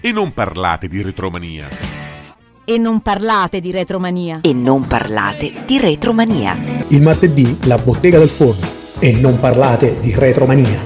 E non parlate di retromania. E non parlate di retromania. E non parlate di retromania. Il martedì la bottega del forno. E non parlate di retromania.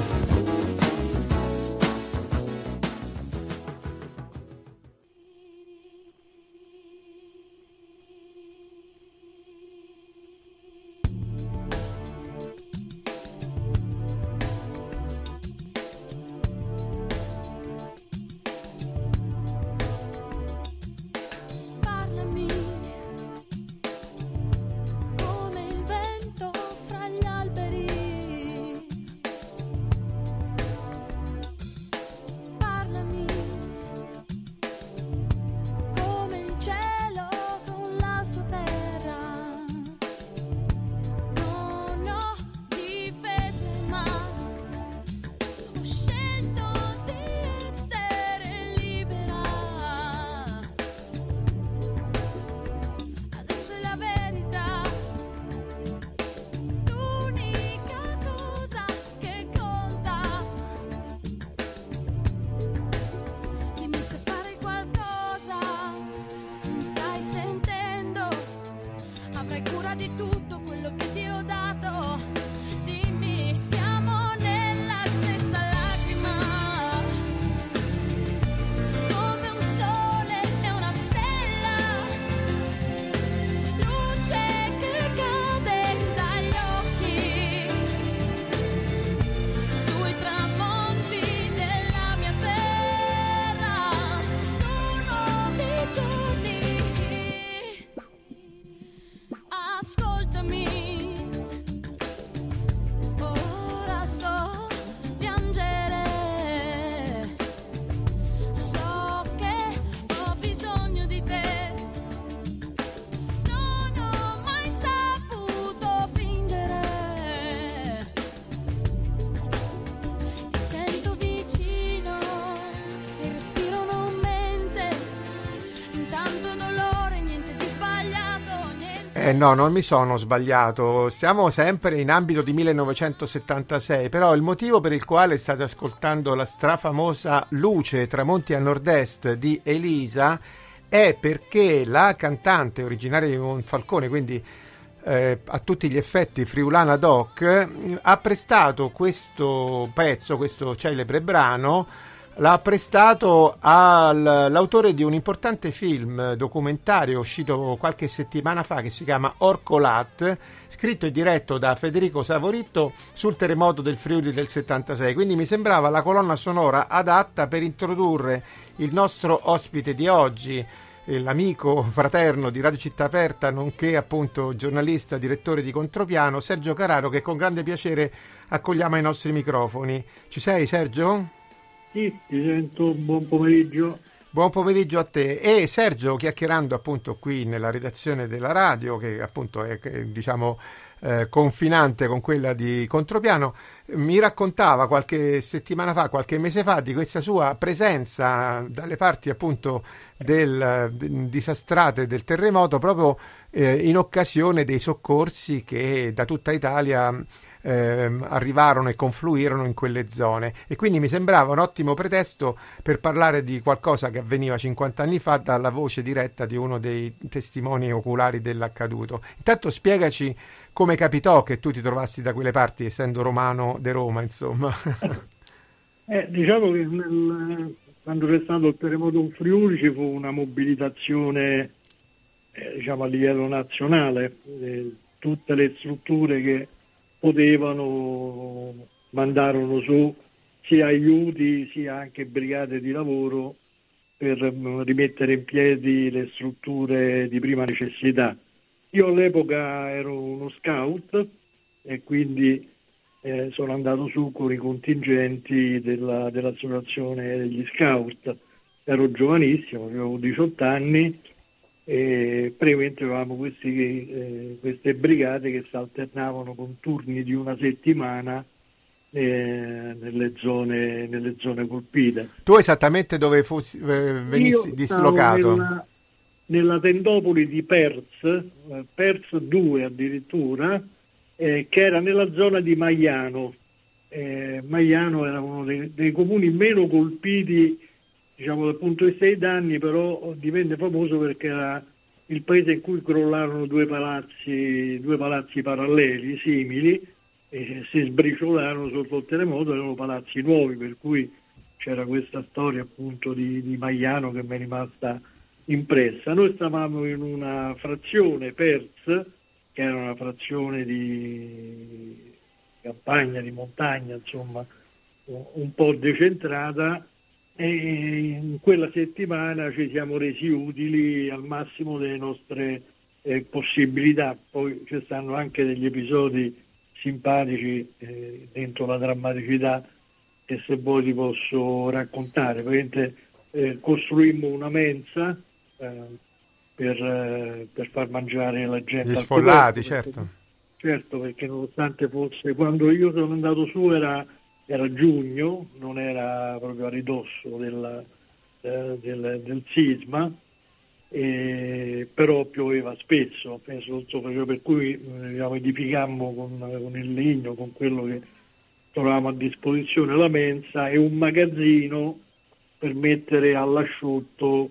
No, non mi sono sbagliato, siamo sempre in ambito di 1976, però il motivo per il quale state ascoltando la strafamosa Luce, tramonti a nord-est di Elisa è perché la cantante originaria di Monfalcone, quindi a tutti gli effetti friulana doc, ha prestato questo pezzo, questo celebre brano, l'ha prestato all'autore di un importante film documentario uscito qualche settimana fa che si chiama Orcolat, scritto e diretto da Federico Savoritto sul terremoto del Friuli del 76. Quindi mi sembrava la colonna sonora adatta per introdurre il nostro ospite di oggi, l'amico fraterno di Radio Città Aperta, nonché appunto giornalista, direttore di Contropiano, Sergio Cararo, che con grande piacere accogliamo ai nostri microfoni. Ci sei, Sergio? Sì, ti sento, buon pomeriggio. Buon pomeriggio a te. E Sergio, chiacchierando appunto qui nella redazione della radio, che appunto è diciamo confinante con quella di Contropiano, mi raccontava qualche settimana fa, qualche mese fa, di questa sua presenza dalle parti appunto disastrate del terremoto, proprio in occasione dei soccorsi che da tutta Italia arrivarono e confluirono in quelle zone, e quindi mi sembrava un ottimo pretesto per parlare di qualcosa che avveniva 50 anni fa dalla voce diretta di uno dei testimoni oculari dell'accaduto. Intanto spiegaci come capitò che tu ti trovassi da quelle parti, essendo romano de Roma, insomma. Diciamo che quando c'è stato il terremoto in Friuli ci fu una mobilitazione diciamo a livello nazionale, tutte le strutture che potevano mandarono su sia aiuti sia anche brigate di lavoro per rimettere in piedi le strutture di prima necessità. Io all'epoca ero uno scout e quindi sono andato su con i contingenti dell'associazione degli scout. Ero giovanissimo, avevo 18 anni e praticamente avevamo queste brigate che si alternavano con turni di una settimana nelle zone colpite. Tu esattamente dove venissi dislocato? Nella tendopoli di Pers 2 addirittura, che era nella zona di Maiano. Maiano era uno dei comuni meno colpiti diciamo dal punto di vista dei danni, però divenne famoso perché era il paese in cui crollarono due palazzi paralleli, simili, e si sbriciolarono sotto il terremoto, erano palazzi nuovi, per cui c'era questa storia appunto di Maiano che mi è rimasta impressa. Noi stavamo in una frazione Perz, che era una frazione di campagna, di montagna, insomma, un po' decentrata, e in quella settimana ci siamo resi utili al massimo delle nostre possibilità. Poi ci stanno anche degli episodi simpatici dentro la drammaticità che se vuoi ti posso raccontare. Praticamente costruimmo una mensa per far mangiare la gente. Gli sfollati, certo. Certo, perché nonostante fosse, quando io sono andato su era giugno, non era proprio a ridosso del sisma, però pioveva spesso, per cui edificammo con il legno, con quello che trovavamo a disposizione, la mensa e un magazzino per mettere all'asciutto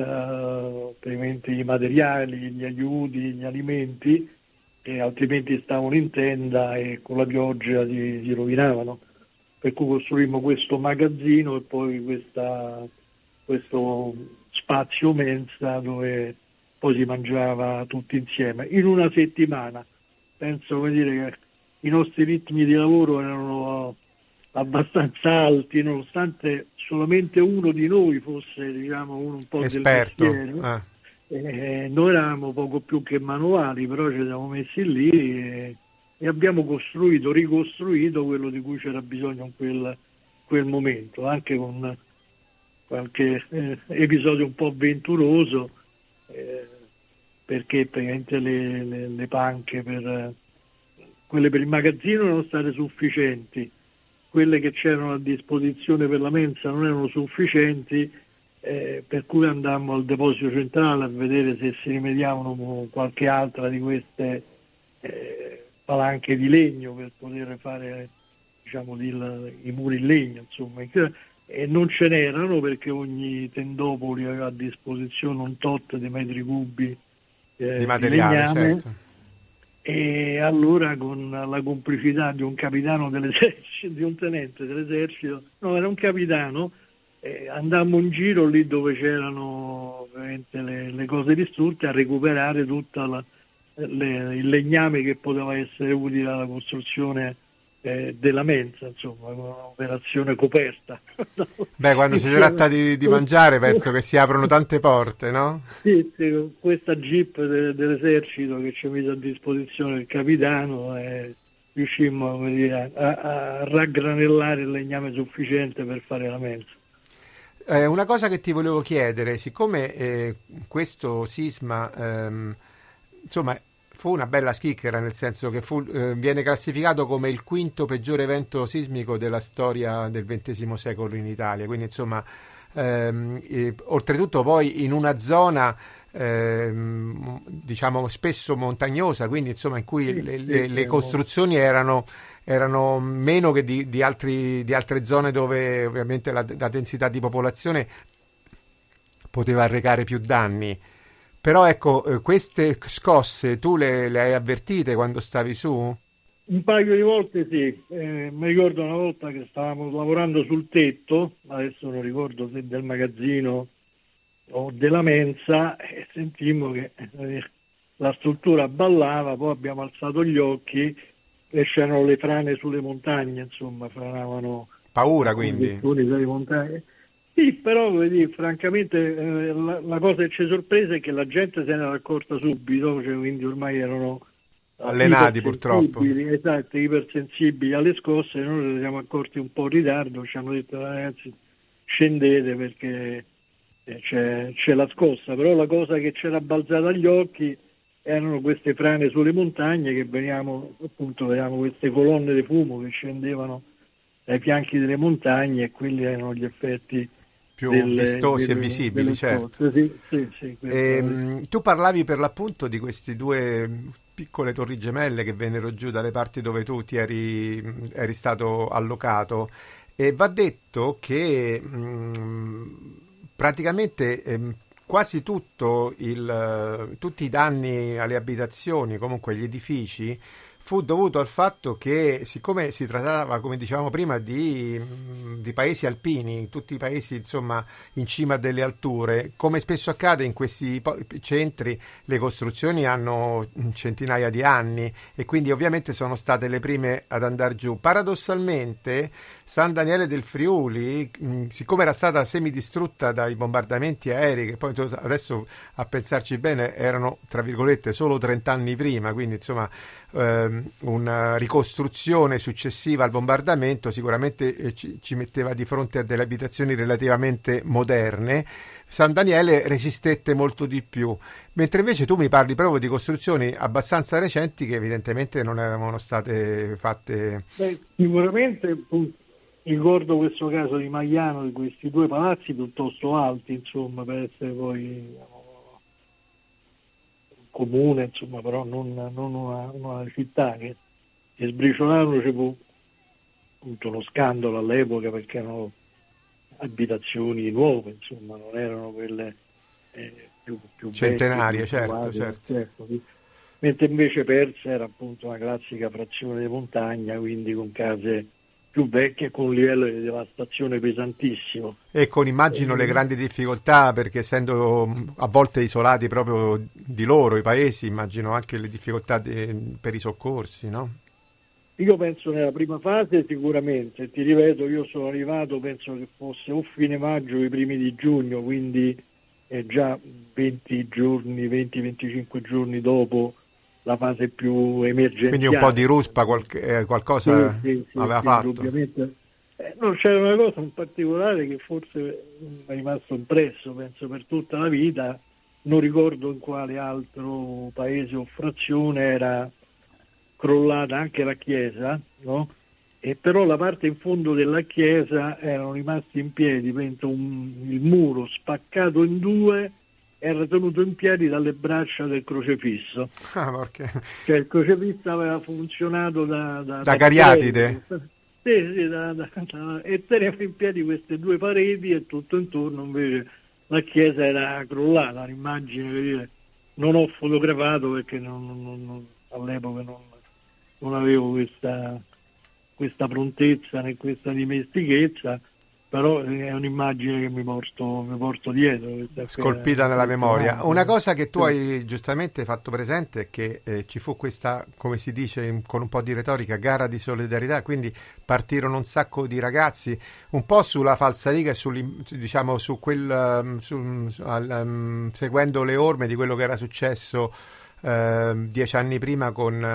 i materiali, gli aiuti, gli alimenti, che altrimenti stavano in tenda e con la pioggia si rovinavano. Per cui costruimmo questo magazzino e poi questo spazio mensa dove poi si mangiava tutti insieme in una settimana. Penso che i nostri ritmi di lavoro erano abbastanza alti, nonostante solamente uno di noi fosse uno un po' esperto. Del mestiere. Noi eravamo poco più che manuali, però ci siamo messi lì e abbiamo ricostruito quello di cui c'era bisogno in quel momento, anche con qualche episodio un po' avventuroso, perché praticamente le panche quelle per il magazzino erano state sufficienti, quelle che c'erano a disposizione per la mensa non erano sufficienti, per cui andammo al deposito centrale a vedere se si rimediavano qualche altra di queste palanche di legno per poter fare i muri in legno, insomma, e non ce n'erano perché ogni tendopoli aveva a disposizione un tot di metri cubi di materiale, legname, certo. E allora con la complicità di un capitano dell'esercito, di un tenente dell'esercito, no, era un capitano, andammo in giro lì dove c'erano veramente le cose distrutte a recuperare tutto il legname che poteva essere utile alla costruzione della mensa, insomma, un'operazione coperta. Beh, quando si tratta di mangiare penso che si aprono tante porte, no? Sì, con questa jeep dell'esercito che ci ha messo a disposizione il capitano, riuscimmo a raggranellare il legname sufficiente per fare la mensa. Una cosa che ti volevo chiedere, siccome questo sisma insomma fu una bella schicchera, nel senso che viene classificato come il quinto peggiore evento sismico della storia del XX secolo in Italia, quindi insomma oltretutto poi in una zona diciamo spesso montagnosa, quindi insomma in cui le costruzioni erano meno che di altre zone dove ovviamente la densità di popolazione poteva arrecare più danni. Però ecco, queste scosse tu le hai avvertite quando stavi su? Un paio di volte sì, mi ricordo una volta che stavamo lavorando sul tetto, adesso non ricordo se del magazzino o della mensa, e sentimmo che la struttura ballava, poi abbiamo alzato gli occhi e c'erano le frane sulle montagne, insomma, franavano. Paura quindi? Sulle montagne. Sì, però francamente la cosa che ci sorprese è che la gente se ne era accorta subito, quindi ormai erano allenati purtroppo. Esatto, ipersensibili alle scosse. Noi ci siamo accorti un po' in ritardo, ci hanno detto ragazzi scendete perché c'è la scossa, però la cosa che c'era balzata agli occhi erano queste frane sulle montagne che vedevamo queste colonne di fumo che scendevano dai fianchi delle montagne, e quelli erano gli effetti più vistosi e visibili, certo. Sì, tu parlavi per l'appunto di queste due piccole torri gemelle che vennero giù dalle parti dove tu ti eri stato allocato, e va detto che praticamente quasi tutti i danni alle abitazioni, comunque agli edifici, fu dovuto al fatto che, siccome si trattava, come dicevamo prima, di paesi alpini, tutti i paesi insomma in cima a delle alture, come spesso accade in questi centri, le costruzioni hanno centinaia di anni e quindi ovviamente sono state le prime ad andare giù. Paradossalmente San Daniele del Friuli, siccome era stata semidistrutta dai bombardamenti aerei, che poi adesso a pensarci bene erano tra virgolette solo 30 anni prima, quindi insomma una ricostruzione successiva al bombardamento sicuramente ci metteva di fronte a delle abitazioni relativamente moderne. San Daniele resistette molto di più, mentre invece tu mi parli proprio di costruzioni abbastanza recenti che evidentemente non erano state fatte. Sicuramente ricordo questo caso di Magliano, di questi due palazzi piuttosto alti, insomma, per essere poi comune, insomma, però non una città, che sbriciolarono. C'è appunto uno scandalo all'epoca perché erano abitazioni nuove, insomma, non erano quelle più centenarie, vecchie, certo. Mentre invece Persa era appunto una classica frazione di montagna, quindi con case più vecchie, con un livello di devastazione pesantissimo. E con, immagino, le grandi difficoltà, perché essendo a volte isolati proprio di loro, i paesi, immagino anche le difficoltà per i soccorsi, no? Io penso nella prima fase sicuramente, ti ripeto, io sono arrivato, penso che fosse o fine maggio o i primi di giugno, quindi già 20-25 giorni dopo la fase più emergenziale. Quindi un po' di ruspa, qualcosa aveva fatto. Indubbiamente. No, c'era una cosa in particolare che forse è rimasto impresso, penso, per tutta la vita, non ricordo in quale altro paese o frazione era crollata anche la chiesa, no? E però la parte in fondo della chiesa erano rimasti in piedi, penso il muro spaccato in due era tenuto in piedi dalle braccia del crocefisso. Cioè il crocefisso aveva funzionato da Cariatide. Sì, e teneva in piedi queste due pareti e tutto intorno invece la chiesa era crollata. Un'immagine che non ho fotografato perché all'epoca non avevo questa prontezza né questa dimestichezza, però è un'immagine che mi porto dietro. Scolpita nella memoria. Una cosa che tu hai giustamente fatto presente è che ci fu questa, come si dice con un po' di retorica, gara di solidarietà, quindi partirono un sacco di ragazzi, un po' sulla falsariga e diciamo seguendo le orme di quello che era successo 10 anni prima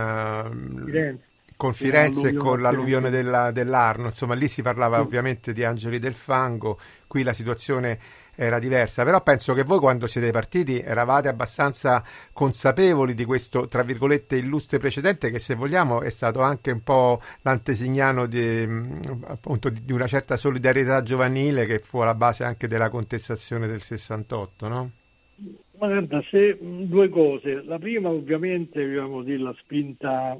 con Firenze e con l'alluvione dell'Arno, insomma lì si parlava ovviamente di angeli del fango, qui la situazione era diversa, però penso che voi quando siete partiti eravate abbastanza consapevoli di questo, tra virgolette, illustre precedente che, se vogliamo, è stato anche un po' l'antesignano di una certa solidarietà giovanile che fu alla base anche della contestazione del 68, no? Ma guarda, due cose. La prima ovviamente, la spinta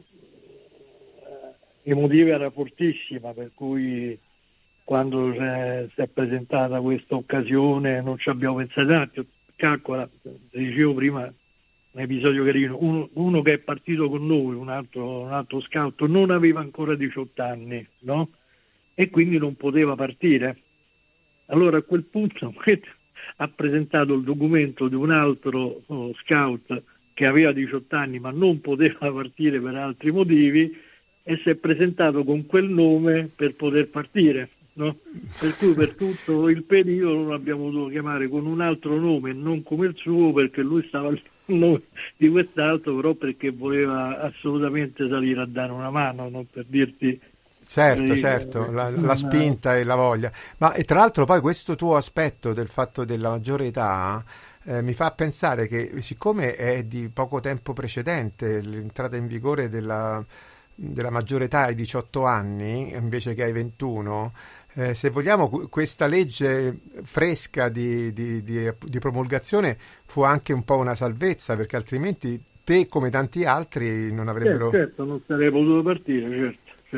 emotiva era fortissima, per cui quando si è presentata questa occasione non ci abbiamo pensato. Calcola, dicevo prima, un episodio carino, uno che è partito con noi, un altro scout, non aveva ancora 18 anni, no? E quindi non poteva partire. Allora a quel punto ha presentato il documento di un altro scout che aveva 18 anni ma non poteva partire per altri motivi, e si è presentato con quel nome per poter partire, no? Per cui per tutto il periodo lo abbiamo dovuto chiamare con un altro nome, non come il suo, perché lui stava al nome di quest'altro, però perché voleva assolutamente salire a dare una mano, no? Per dirti. Certo, la spinta e la voglia. Ma e tra l'altro poi questo tuo aspetto del fatto della maggiore età mi fa pensare che, siccome è di poco tempo precedente l'entrata in vigore della maggiore età ai 18 anni invece che ai 21, se vogliamo questa legge fresca di promulgazione fu anche un po' una salvezza, perché altrimenti te come tanti altri non avrebbero... Certo, non sarei potuto partire, certo.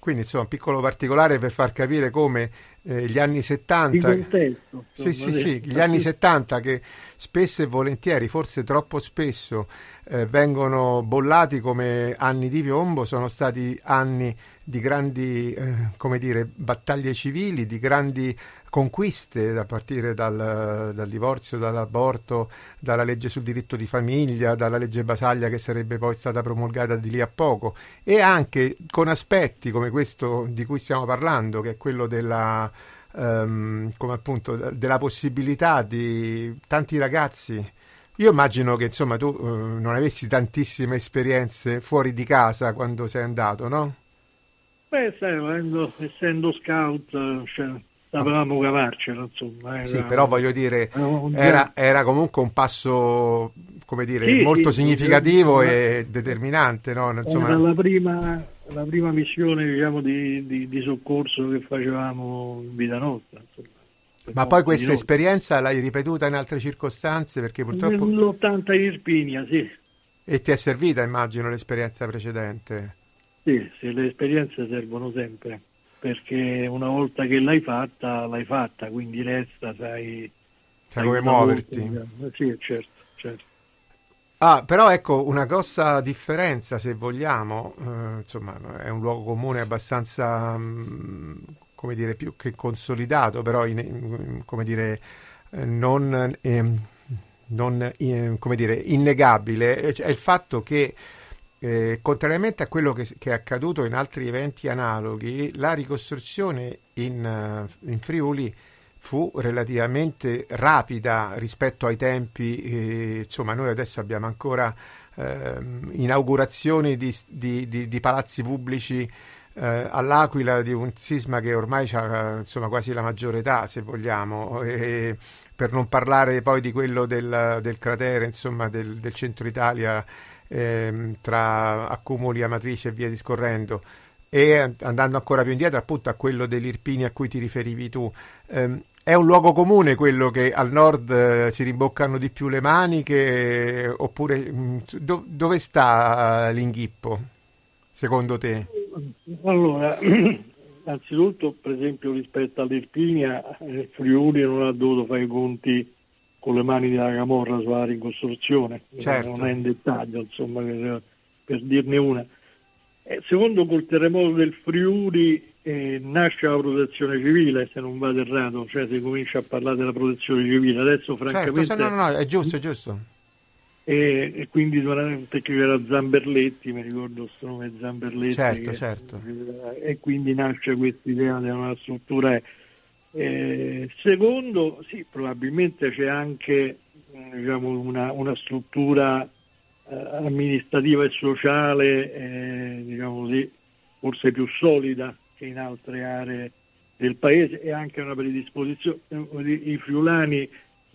Quindi insomma un piccolo particolare per far capire come gli anni 70, di contesto, sì, gli anni 70 che spesso e volentieri, forse troppo spesso, vengono bollati come anni di piombo, sono stati anni di grandi come dire, battaglie civili, di grandi conquiste, a partire dal divorzio, dall'aborto, dalla legge sul diritto di famiglia, dalla legge Basaglia che sarebbe poi stata promulgata di lì a poco, e anche con aspetti come questo di cui stiamo parlando, che è quello della come appunto della possibilità di tanti ragazzi. Io immagino che insomma tu non avessi tantissime esperienze fuori di casa quando sei andato, no? Beh, sai, essendo scout, sapevamo cavarcela, insomma. Sì, però voglio dire, era comunque un passo, come dire, sì, molto sì, significativo sì, e determinante, no? Insomma, era la prima missione, diciamo, di soccorso che facevamo in vita nostra, insomma. Ma poi questa esperienza l'hai ripetuta in altre circostanze, perché purtroppo... Nell'80 in Irpinia, sì. E ti è servita, immagino, l'esperienza precedente? Sì, le esperienze servono sempre, perché una volta che l'hai fatta, quindi resta, sai come muoverti. Sì, certo. Però ecco, una grossa differenza, se vogliamo, insomma, è un luogo comune abbastanza, come dire, più che consolidato, però, come dire, non come dire, innegabile, è il fatto che contrariamente a quello che è accaduto in altri eventi analoghi, la ricostruzione in Friuli fu relativamente rapida rispetto ai tempi. Insomma, noi adesso abbiamo ancora inaugurazioni di palazzi pubblici all'Aquila, di un sisma che ormai ha insomma quasi la maggiore età, se vogliamo, per non parlare poi di quello del cratere, insomma, del centro Italia, tra Accumuli, Amatrice e via discorrendo, e andando ancora più indietro appunto a quello dell'Irpinia a cui ti riferivi tu. È un luogo comune quello che al nord si rimboccano di più le maniche, oppure dove sta l'inghippo, secondo te? Allora, anzitutto, per esempio, rispetto all'Irpinia, Friuli non ha dovuto fare i conti con le mani della camorra sulla ricostruzione, certo. Non è in dettaglio, insomma, per dirne una. Secondo, col terremoto del Friuli nasce la protezione civile, se non vado errato, cioè si comincia a parlare della protezione civile. Adesso francamente... Certo, no, è giusto. E quindi perché c'era Zamberletti, mi ricordo questo nome, Zamberletti. Certo. E quindi nasce questa idea di una struttura. Secondo, sì, probabilmente c'è anche diciamo una struttura amministrativa e sociale, diciamo così, forse più solida che in altre aree del paese, e anche una predisposizione. I friulani,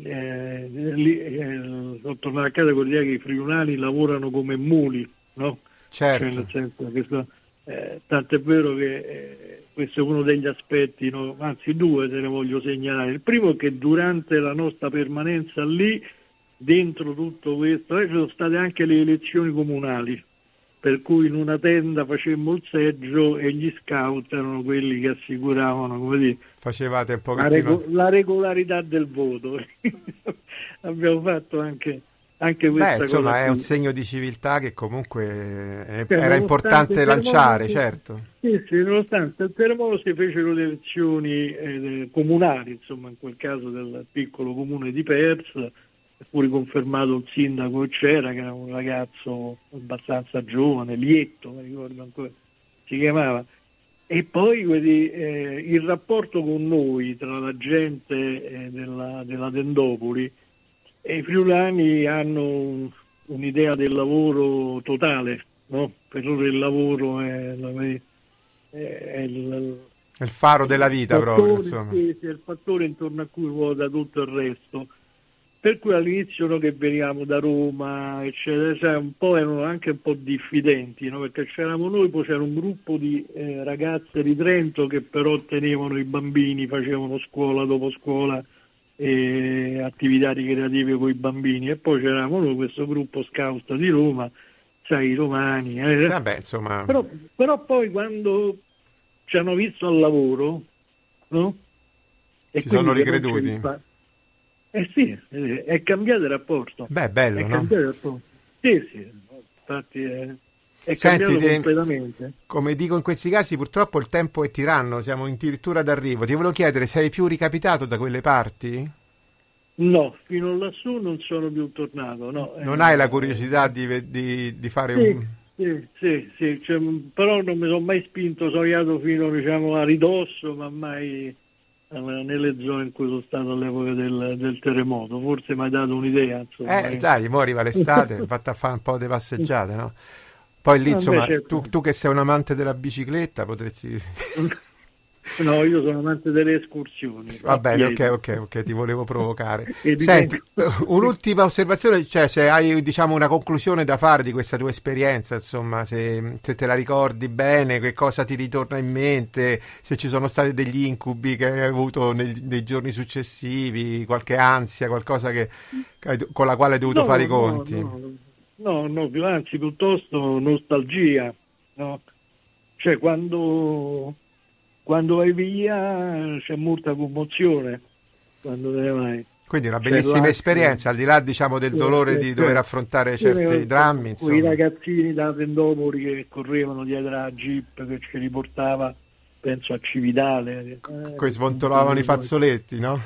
sono tornato a casa con l'idea che i friulani lavorano come muli, no? Certo. Cioè, nel senso che tanto è vero che questo è uno degli aspetti, no? Anzi due te ne voglio segnalare. Il primo è che durante la nostra permanenza lì, dentro tutto questo, ci sono state anche le elezioni comunali, per cui in una tenda facemmo il seggio e gli scout erano quelli che assicuravano, come dire, facevate un pochettino la regolarità del voto. Abbiamo fatto anche questa cosa. Insomma, è un segno di civiltà che comunque era importante lanciare, certo. Sì, nonostante il terremoto si fecero le elezioni comunali, insomma, in quel caso del piccolo comune di Pers. Fu riconfermato il sindaco che c'era, che era un ragazzo abbastanza giovane, Lietto, mi ricordo ancora, si chiamava. E poi il rapporto con noi, tra la gente della Tendopoli, e i friulani hanno un'idea del lavoro totale, no? Per loro il lavoro è il faro della vita, proprio, insomma. Sì, è il fattore intorno a cui ruota tutto il resto. Per cui all'inizio noi che veniamo da Roma, eccetera, cioè un po' erano anche un po' diffidenti, no? Perché c'eravamo noi, poi c'era un gruppo di ragazze di Trento che però tenevano i bambini, facevano scuola dopo scuola, attività ricreative con i bambini, e poi c'eravamo noi, questo gruppo scout di Roma, sai, i romani. Vabbè, insomma. Però poi quando ci hanno visto al lavoro, no? E ci sono quindi ricreduti. Sì, è cambiato il rapporto. Beh, bello, è no? cambiato il rapporto. Sì, infatti è Senti, cambiato completamente. Come dico in questi casi, purtroppo il tempo è tiranno, siamo addirittura d'arrivo. Ti volevo chiedere, sei più ricapitato da quelle parti? No, fino lassù non sono più tornato. No. Non hai la curiosità di fare un... Sì, cioè, però non mi sono mai spinto, sono arrivato fino, diciamo, a ridosso, ma mai nelle zone in cui sono stato all'epoca del terremoto. Forse mi hai dato un'idea. Insomma, dai, mo arriva l'estate, fatta a fare un po' di passeggiate, no? Poi lì, insomma, tu che sei un amante della bicicletta potresti... No, io sono amante delle escursioni. Va bene, ok, ti volevo provocare. Senti, un'ultima osservazione, cioè se hai, diciamo, una conclusione da fare di questa tua esperienza, insomma, se te la ricordi bene, che cosa ti ritorna in mente, se ci sono stati degli incubi che hai avuto nei giorni successivi, qualche ansia, qualcosa con la quale hai dovuto fare i conti. No, anzi, piuttosto nostalgia, no? Cioè, quando vai via c'è molta commozione quando te ne vai. Quindi una bellissima esperienza, al di là, diciamo, del dolore di dover affrontare certi drammi, insomma. Quei ragazzini da Tendopoli che correvano dietro la jeep che ci riportava, penso a Cividale. Poi svontolavano i fazzoletti, no?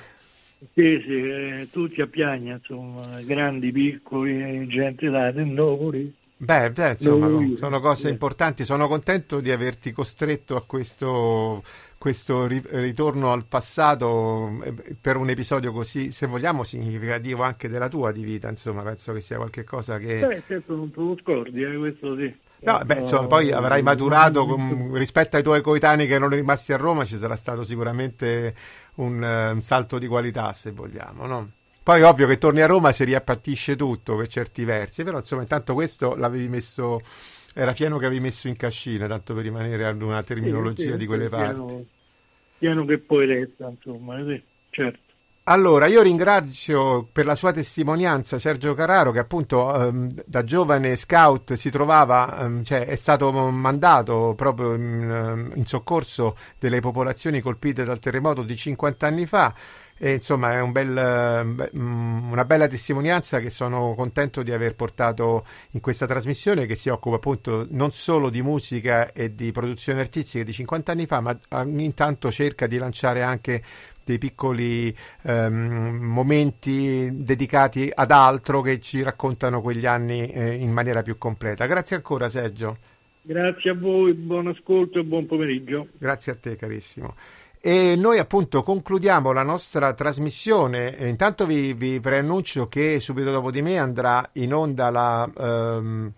Sì, tutti a piagna, insomma, grandi, piccoli, gente da Tendopoli. Beh, insomma, sono cose importanti. Sono contento di averti costretto a questo ritorno al passato per un episodio così, se vogliamo, significativo anche della tua di vita. Insomma, penso che sia qualche cosa che... certo, non te lo scordi, questo sì. No, insomma, poi avrai maturato rispetto ai tuoi coetanei che erano rimasti a Roma, ci sarà stato sicuramente un salto di qualità, se vogliamo, no? Poi ovvio che torni a Roma si riappatisce tutto per certi versi, però insomma intanto questo l'avevi messo, era pieno che avevi messo in cascina, tanto per rimanere ad una terminologia di quelle parti. Piano che poi resta, insomma, sì, certo. Allora, io ringrazio per la sua testimonianza Sergio Carraro, che appunto da giovane scout si trovava, cioè è stato mandato proprio in soccorso delle popolazioni colpite dal terremoto di 50 anni fa. E insomma è una bella testimonianza che sono contento di aver portato in questa trasmissione, che si occupa appunto non solo di musica e di produzioni artistiche di 50 anni fa, ma intanto cerca di lanciare anche dei piccoli momenti dedicati ad altro che ci raccontano quegli anni in maniera più completa. Grazie ancora, Sergio. Grazie a voi, buon ascolto e buon pomeriggio. Grazie a te, carissimo. E noi appunto concludiamo la nostra trasmissione. Intanto vi preannuncio che subito dopo di me andrà in onda la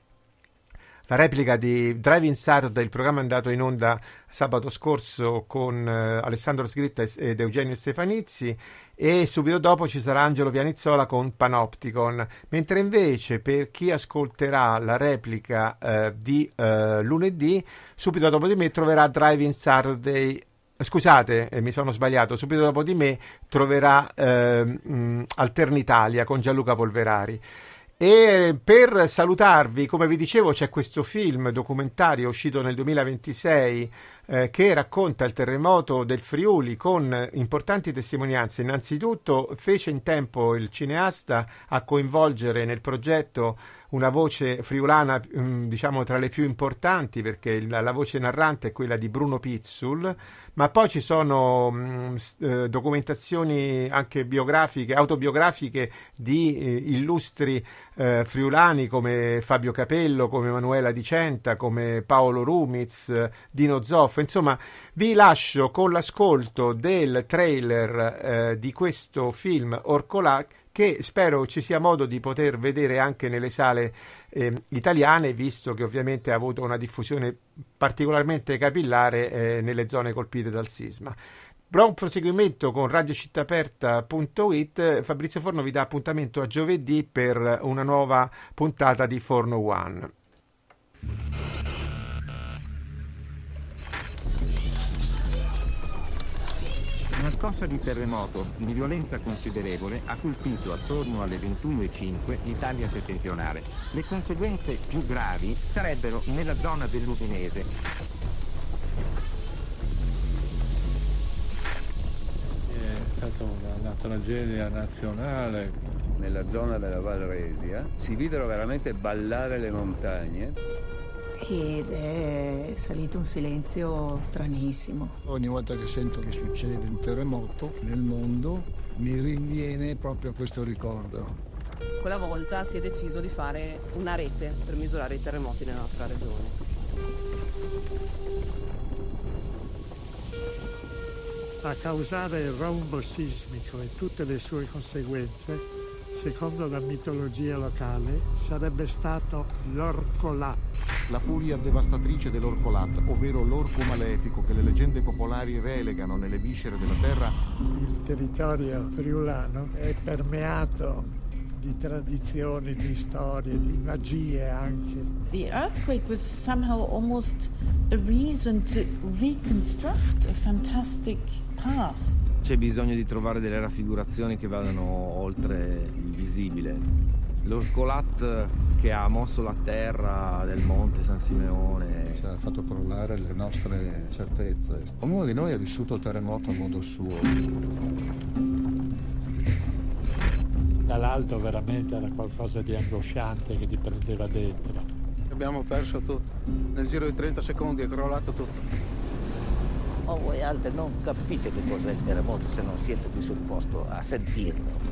replica di Driving Saturday, il programma è andato in onda sabato scorso con Alessandro Sgritta ed Eugenio Stefanizzi, e subito dopo ci sarà Angelo Pianizzola con Panopticon, mentre invece per chi ascolterà la replica di lunedì, subito dopo di me troverà Driving Saturday. Scusate, mi sono sbagliato, subito dopo di me troverà Alternitalia con Gianluca Polverari. E per salutarvi, come vi dicevo, c'è questo film documentario uscito nel 2026 che racconta il terremoto del Friuli con importanti testimonianze. Innanzitutto fece in tempo il cineasta a coinvolgere nel progetto una voce friulana, diciamo tra le più importanti, perché la voce narrante è quella di Bruno Pizzul, ma poi ci sono documentazioni anche biografiche, autobiografiche di illustri friulani come Fabio Capello, come Emanuela Di Centa, come Paolo Rumiz, Dino Zoff. Insomma, vi lascio con l'ascolto del trailer di questo film Orcolà, che spero ci sia modo di poter vedere anche nelle sale italiane, visto che ovviamente ha avuto una diffusione particolarmente capillare nelle zone colpite dal sisma. Buon proseguimento con radiocittaaperta.it. Fabrizio Forno vi dà appuntamento a giovedì per una nuova puntata di Forno One. Una scossa di terremoto di violenza considerevole ha colpito attorno alle 21:05 l'Italia settentrionale. Le conseguenze più gravi sarebbero nella zona dell'Usinese. stata una tragedia nazionale. Nella zona della Val Resia si videro veramente ballare le montagne. Ed è salito un silenzio stranissimo. Ogni volta che sento che succede un terremoto nel mondo mi rinviene proprio questo ricordo. Quella volta si è deciso di fare una rete per misurare i terremoti nella nostra regione. A causare il rombo sismico e tutte le sue conseguenze, secondo la mitologia locale, sarebbe stato l'Orcolat. La furia devastatrice dell'Orcolat, ovvero l'orco malefico che le leggende popolari relegano nelle viscere della terra. Il territorio friulano è permeato di tradizioni, di storie, di magie anche. The earthquake was somehow almost a reason to reconstruct a fantastic past. C'è bisogno di trovare delle raffigurazioni che vadano oltre il visibile. L'Orcolat che ha mosso la terra del monte San Simeone ci ha fatto crollare le nostre certezze. Ognuno di noi ha vissuto il terremoto a modo suo. Dall'alto veramente era qualcosa di angosciante che ti prendeva dentro. Abbiamo perso tutto. Nel giro di 30 secondi è crollato tutto. Oh, voi altri non capite che cos'è il terremoto se non siete qui sul posto a sentirlo.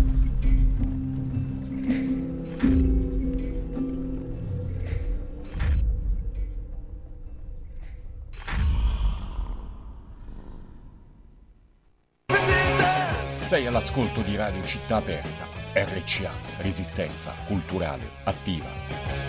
Sei all'ascolto di Radio Città Aperta, RCA, Resistenza Culturale Attiva.